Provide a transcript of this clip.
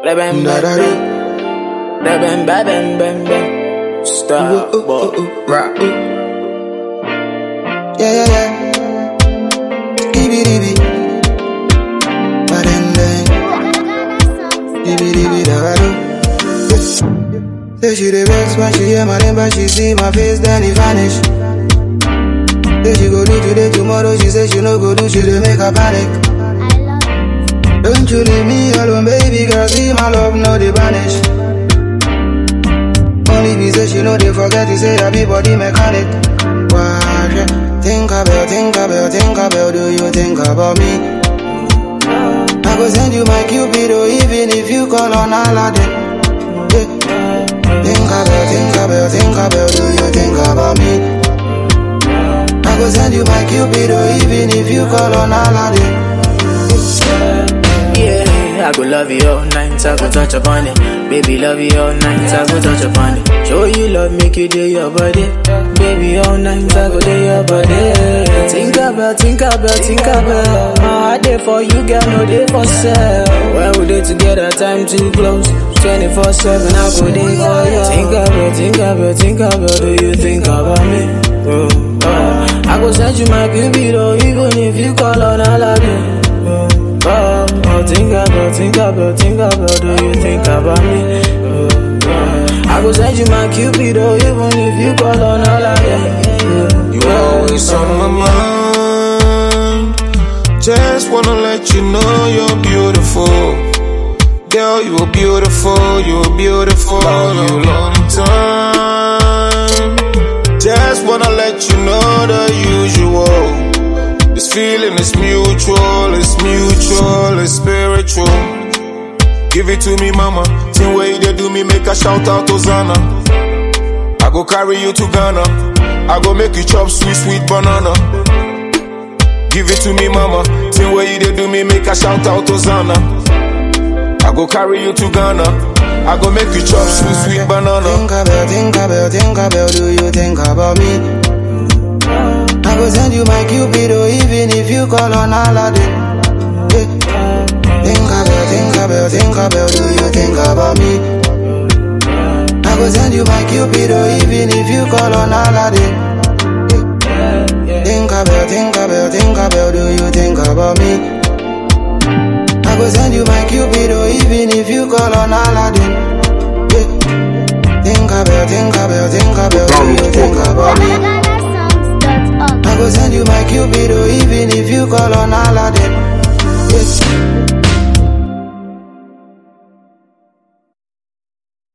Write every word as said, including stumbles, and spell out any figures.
bam, bam, bam, bam, bam, bam, bam. Stop, boy. Rock. Yeah, yeah, yeah. Dibby, dibby. Badende. Dibby, dibby, da say she the vex when she hear my name, but she see my face, then it vanish. Say she go do today, tomorrow, she say she no go do, she dey make her panic. Don't you leave me alone, baby girl, see my love, no dey vanish. Only be say she know they forget to say that be body mechanic. Why, yeah. Think about, think about, think about, do you think about me? I go send you my Cupido, even if you call on Aladdin. Yeah. Think about, think about, think about, do you think about me? I go send you my Cupido, even if you call on Aladdin. Yeah, I go love you all night, I go touch upon it. Baby, love you all night, I go touch upon it. Show you love, make you do your body. Baby, all night, I go do your body. Think about, think about, think about. My heart there for you, girl, no day for sale. When we dey together, time too close. twenty-four seven, I go there for you. Think about, think about, think about, do you think about me? Oh, oh. I go send you my Cupido, even if you call on Aladdin. Oh, oh, oh, think about, think about, think about, do you think about me? Oh, oh. I go send you my Cupido, even if you call on Aladdin. You always on my mind. Just wanna let you know you're beautiful. Girl, you're beautiful, you're beautiful. Love you long time. Just wanna let you know the usual. This feeling is mutual, it's mutual, it's spiritual. Give it to me, mama. Same way they do me, make a shout out Hosanna. I go carry you to Ghana. I go make you chop sweet, sweet banana. Give it to me, mama. Same way they do me, make a shout out Hosanna. I go carry you to Ghana. I go make you chop sweet, sweet banana. Think about, think about, think about, do you think about me? I go send you my Cupido, even if you call on Aladdin. Yeah. Think about, think about, think about, do you think about me? I go send you my Cupido, even if you call on Aladdin. Yeah. Think about, think about, think about, do you think about me? I go send you my Cupido, even if you call on Aladdin. Yeah. Think about, think about, think about, do you think about me? I go send you my Cupido, even if you call on Aladdin. Yeah.